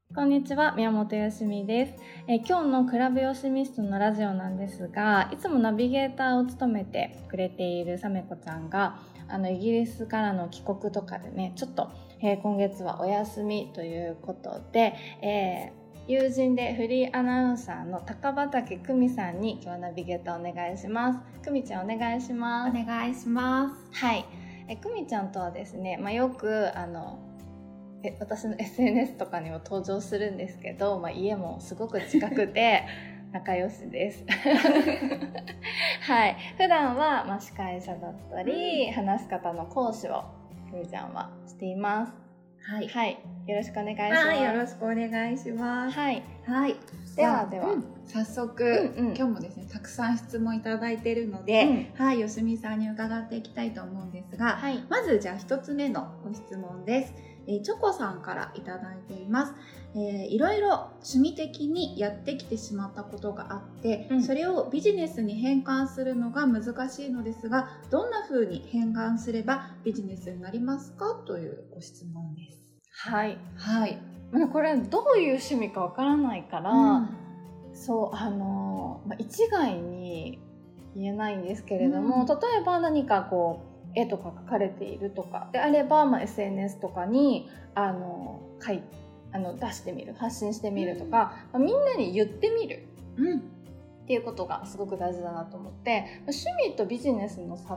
こんにちは、宮本よしみです。今日のクラブよしミストのラジオなんですが、いつもナビゲーターを務めてくれているさめこちゃんがイギリスからの帰国とかでね、ちょっと、今月はお休みということで、友人でフリーアナウンサーの高畑久美さんに今日はナビゲーターお願いします。久美ちゃんお願いします。 お願いします。 はい、久美ちゃんとはですね、よく私の SNS とかにも登場するんですけど、家もすごく近くて仲良しですはい、普段は司会者だったり、話し方の講師を久美ちゃんはしています。はい、はい、よろしくお願いします。 はい、よろしくお願いします。 はい、 はい、 では、 早速、今日もですね、たくさん質問いただいているので、はい、よしみさんに伺っていきたいと思うんですが、はい、まずじゃあ一つ目のご質問です。チョコさんからいただいています。いろいろ趣味的にやってきてしまったことがあって、それをビジネスに変換するのが難しいのですが、どんな風に変換すればビジネスになりますかというご質問です。 はい、 はい、 これどういう趣味かわからないから、そう一概に言えないんですけれども、例えば何かこう絵とか描かれているとかであれば、SNS とかに出してみる、発信してみるとか、みんなに言ってみる、っていうことがすごく大事だなと思って、趣味とビジネスの差って、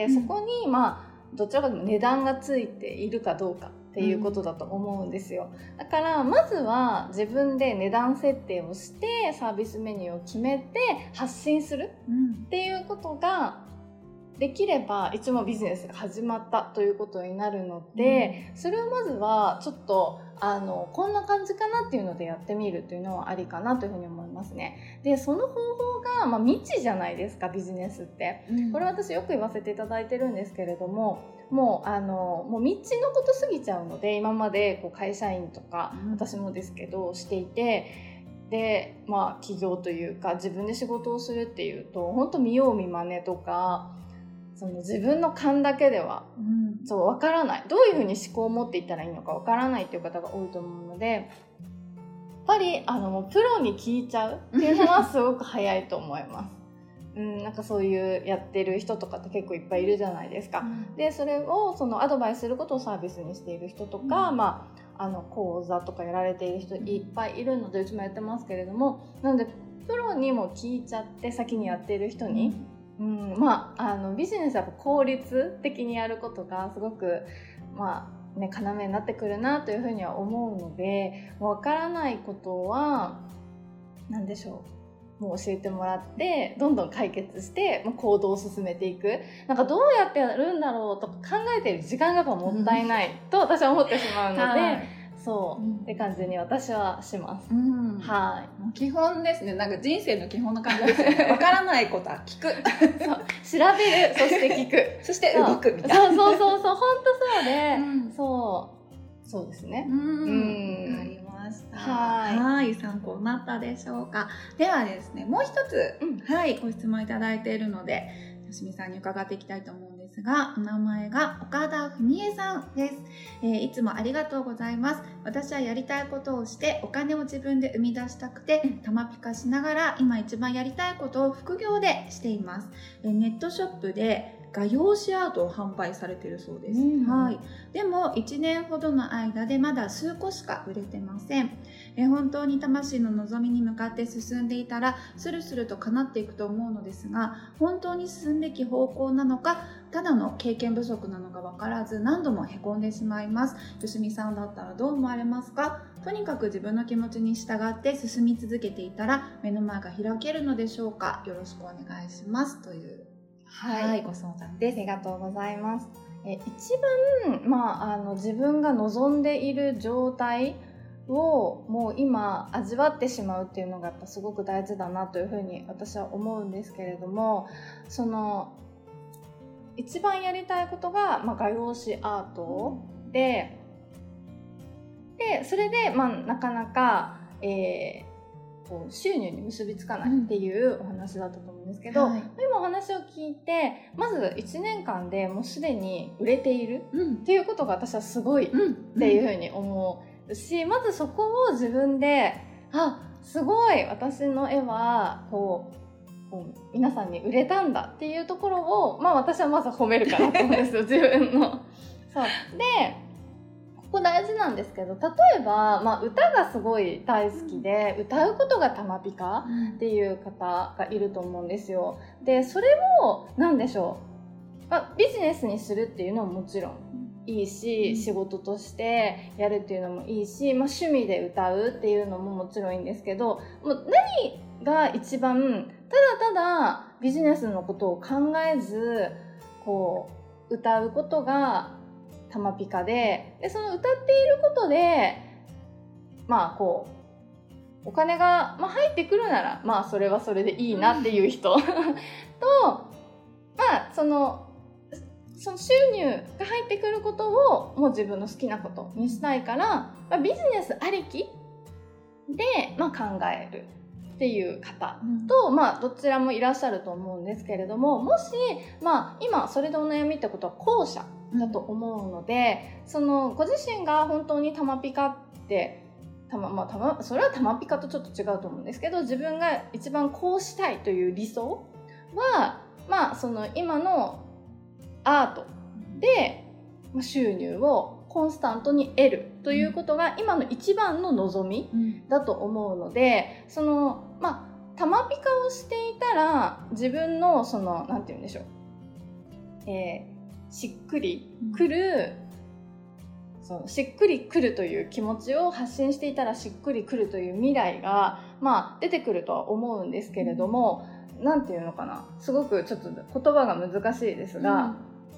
そこにどちらかというと値段がついているかどうかっていうことだと思うんですよ。だからまずは自分で値段設定をしてサービスメニューを決めて発信するっていうことができれば、一応ビジネスが始まったということになるので、それをまずはちょっとこんな感じかなっていうのでやってみるというのはありかなというふうに思いますね。で、その方法が、未知じゃないですか、ビジネスって、これ私よく言わせていただいてるんですけれども、もう未知のことすぎちゃうので、今までこう会社員とか、私もですけどしていて、で起業というか自分で仕事をするっていうと、本当見よう見まねとか、その自分の勘だけでは分からない、どういうふうに思考を持っていったらいいのか分からないっていう方が多いと思うので、やっぱりプロに聞いちゃうっていうのはすごく早いと思いますなんかそういうやってる人とかって結構いっぱいいるじゃないですか、でそれをアドバイスすることをサービスにしている人とか、講座とかやられている人いっぱいいるので、うちもやってますけれども、なのでプロにも聞いちゃって、先にやっている人に、ビジネスは効率的にやることがすごく要になってくるなというふうには思うので、分からないことは何でしょう、もう教えてもらってどんどん解決して行動を進めていく。なんかどうやってやるんだろうとか考えている時間がもったいないと私は思ってしまうので、って感じに私はします。はい。 基本ですね。なんか人生の基本な感じですね。わからないことは聞く。 そう、調べる、そして聞く、 そして動くみたいな。 そう、本当そうで、そうですね。 わかりました。はい、参考になったでしょうか。ではですね、もう一つ、ご質問いただいているので、よしみさんに伺っていきたいと思うんですが、お名前が岡田文江さんです。いつもありがとうございます。私はやりたいことをしてお金を自分で生み出したくて、たまピカしながら今一番やりたいことを副業でしています。ネットショップで画用紙アートを販売されているそうです。でも1年ほどの間でまだ数個しか売れてません。本当に魂の望みに向かって進んでいたらスルスルと叶っていくと思うのですが、本当に進むべき方向なのか、ただの経験不足なのか分からず何度もへこんでしまいます。よしみさんだったらどう思われますか？とにかく自分の気持ちに従って進み続けていたら目の前が開けるのでしょうか？よろしくお願いしますというご相談です。 ありがとうございます。一番、自分が望んでいる状態をもう今味わってしまうっていうのがやっぱすごく大事だなというふうに私は思うんですけれども、その一番やりたいことが、画用紙アートで、それで、なかなか、収入に結びつかないっていうお話だったと思うんですけど、今お話を聞いて、まず1年間でもうすでに売れているっていうことが私はすごいっていうふうに思し、まずそこを自分で、すごい私の絵はこう皆さんに売れたんだっていうところを、私はまず褒めるかなと思うんですよ自分の。そうで、ここ大事なんですけど、例えば、歌がすごい大好きで、歌うことがたまピカっていう方がいると思うんですよ。でそれを何でしょう、ビジネスにするっていうのももちろんいいし、仕事としてやるっていうのもいいし、趣味で歌うっていうのももちろんいいんですけど、もう何が一番ただただビジネスのことを考えずこう歌うことがたまピカで、その歌っていることでこうお金が、入ってくるならそれはそれでいいなっていう人とその収入が入ってくることをもう自分の好きなことにしたいから、ビジネスありきで、考えるっていう方と、どちらもいらっしゃると思うんですけれども、もし、今それでお悩みってことは後者だと思うので、そのご自身が本当にたまピカってそれはたまピカとちょっと違うと思うんですけど、自分が一番こうしたいという理想は、その今のアートで収入をコンスタントに得るということが今の一番の望みだと思うので、そのたまピカをしていたら自分のそのなんて言うんでしょう、しっくりくる、しっくりくるという気持ちを発信していたらしっくりくるという未来が出てくるとは思うんですけれども、なんていうのかな、すごくちょっと言葉が難しいですが、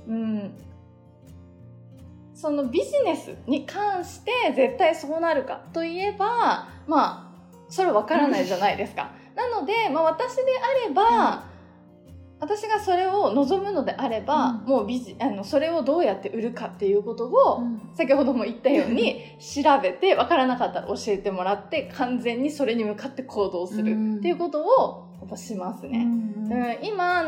そのビジネスに関して絶対そうなるかといえばそれ分からないじゃないですか。なので、私であれば、私がそれを望むのであれば、もうそれをどうやって売るかっていうことを、先ほども言ったように調べて、分からなかったら教えてもらって完全にそれに向かって行動するっていうことをやっぱしますね。今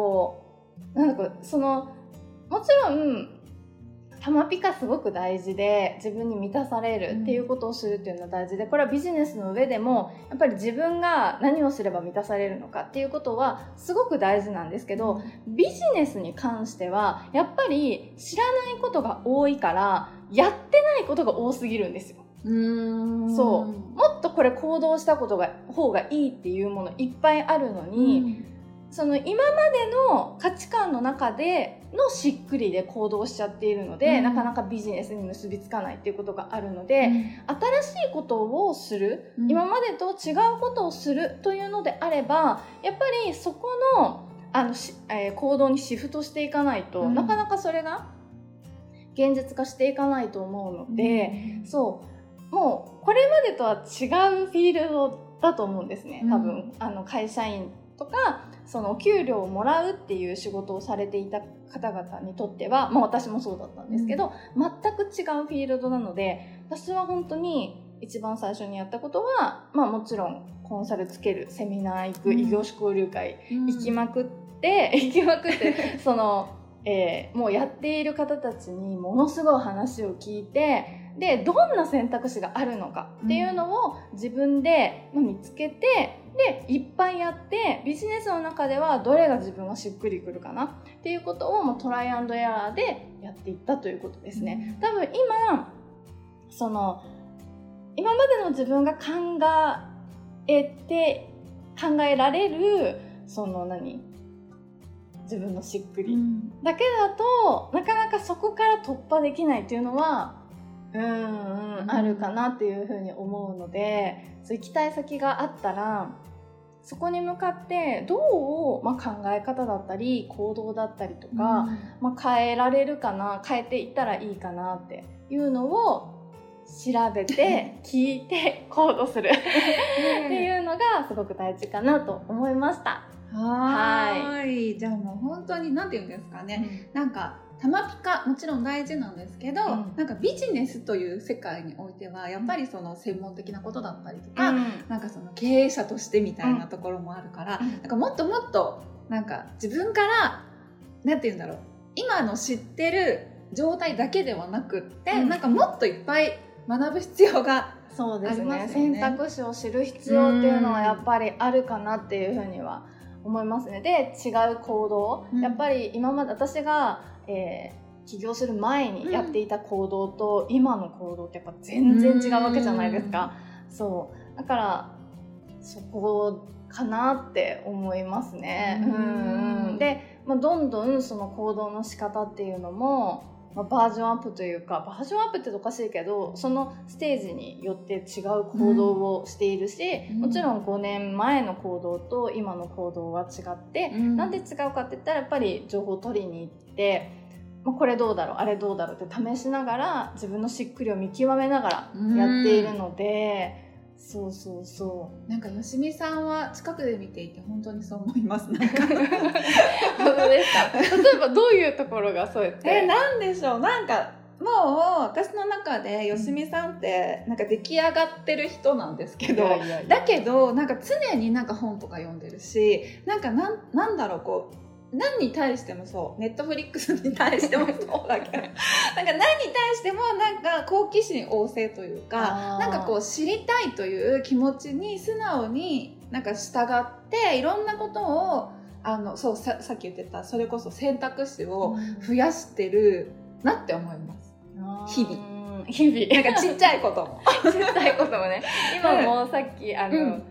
もちろんたまピカすごく大事で、自分に満たされるっていうことをするっていうのは大事で、これはビジネスの上でもやっぱり自分が何をすれば満たされるのかっていうことはすごく大事なんですけど、ビジネスに関してはやっぱり知らないことが多いからやってないことが多すぎるんですよ。そう、もっとこれ行動した方がいいっていうものいっぱいあるのに、その今までの価値観の中でのしっくりで行動しちゃっているので、なかなかビジネスに結びつかないっていうことがあるので、新しいことをする、今までと違うことをするというのであれば、やっぱりそこの、行動にシフトしていかないと、なかなかそれが現実化していかないと思うので、もうこれまでとは違うフィールドだと思うんですね。多分会社員とかそのお給料をもらうっていう仕事をされていた方々にとっては、私もそうだったんですけど、全く違うフィールドなので、私は本当に一番最初にやったことは、もちろんコンサルつける、セミナー行く、異業種交流会行きまくってその、もうやっている方たちにものすごい話を聞いて、でどんな選択肢があるのかっていうのを自分で見つけて、でいっぱいやって、ビジネスの中ではどれが自分がしっくりくるかなっていうことをもうトライアンドエラーでやっていったということですね。多分今までの自分が考えられる自分のしっくりだけだと、なかなかそこから突破できないっていうのはあるかなっていうふうに思うので、行きたい先があったらそこに向かってどう、考え方だったり行動だったりとか、変えられるかな、変えていったらいいかなっていうのを調べて聞いて行動するっていうのがすごく大事かなと思いました。 はい。じゃあもう本当に何て言うんですかね、なんかたまピカもちろん大事なんですけど、なんかビジネスという世界においてはやっぱりその専門的なことだったりとか、なんかその経営者としてみたいなところもあるから、なんかもっともっとなんか自分からなんて言うんだろう、今の知ってる状態だけではなくって、なんかもっといっぱい学ぶ必要がそうですね。選択肢を知る必要っていうのはやっぱりあるかなっていうふうには思いますね。で、違う行動、やっぱり今まで私が、起業する前にやっていた行動と今の行動ってやっぱ全然違うわけじゃないですか。そうだからそこかなって思いますね。で、どんどんその行動の仕方っていうのも、バージョンアップというか、バージョンアップっておかしいけど、そのステージによって違う行動をしているし、もちろん5年前の行動と今の行動は違って、なんで違うかって言ったらやっぱり情報を取りに行って、これどうだろうあれどうだろうって試しながら自分のしっくりを見極めながらやっているので、そうそうそう。 なんかよしみさんは近くで見ていて本当にそう思います。なんか本当ですか？例えばどういうところがそうやってなんでしょう、なんかもう私の中でよしみさんってなんか出来上がってる人なんですけど、だけどなんか常になんか本とか読んでるし、なんだろう、こう何に対してもそう、ネットフリックスに対してもそうだけどなんか何に対してもなんか好奇心旺盛というか、なんかこう知りたいという気持ちに素直になんか従っていろんなことをそう さっき言ってたそれこそ選択肢を増やしてるなって思います。日々なんかちっちゃいこともちっちゃいこともね。今もさっき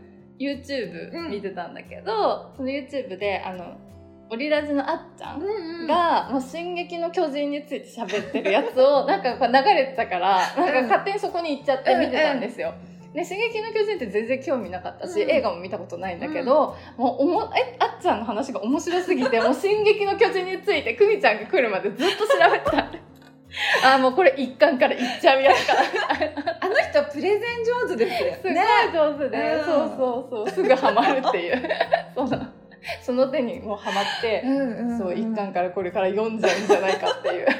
YouTube 見てたんだけど、その YouTube でオリラジのあっちゃんが、もう進撃の巨人について喋ってるやつをなんか流れてたから、なんか勝手にそこに行っちゃって見てたんですよ。で、進撃の巨人って全然興味なかったし、映画も見たことないんだけど、もうあっちゃんの話が面白すぎて、もう進撃の巨人について久美ちゃんが来るまでずっと調べてたんで。もうこれ一巻からいっちゃうやつかあの人プレゼン上手ですよね。 すごい上手で、そうすぐハマるっていうその手にもうハマって、そう一巻からこれから読んじゃうんじゃないかっていう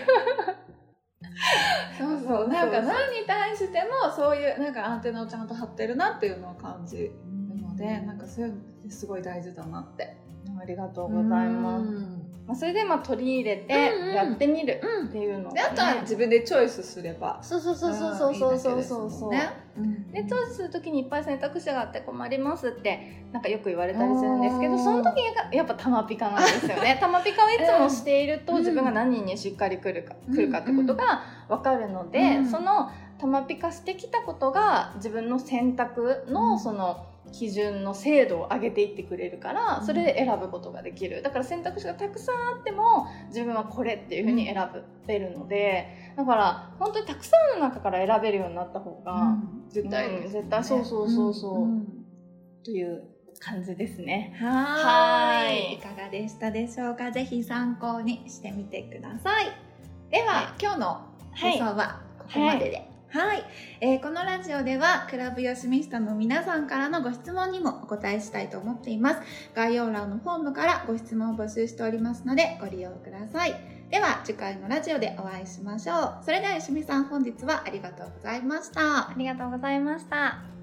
そうなんか何に対してもそういうなんかアンテナをちゃんと張ってるなっていうのを感じるので、なんかそういうのってすごい大事だなって。 ありがとうございます。それで取り入れてやってみるっていうのを、ね、 あとは自分でチョイスすればそうでチョイスするときにいっぱい選択肢があって困りますってなんかよく言われたりするんですけど、その時がやっぱタマピカなんですよね。タマピカをいつもしていると自分が何にしっかり来るかってことが分かるので、そのタマピカしてきたことが自分の選択のその基準の精度を上げていってくれるから、それで選ぶことができる。だから選択肢がたくさんあっても自分はこれっていう風に選べるので、だから本当にたくさんの中から選べるようになった方が、 絶対そうという感じですね。 はいかがでしたでしょうか。ぜひ参考にしてみてください。では、今日の放送はここまでで、このラジオではクラブよしみスタの皆さんからのご質問にもお答えしたいと思っています。概要欄のフォームからご質問を募集しておりますのでご利用ください。では次回のラジオでお会いしましょう。それではよしみさん、本日はありがとうございました。 ありがとうございました。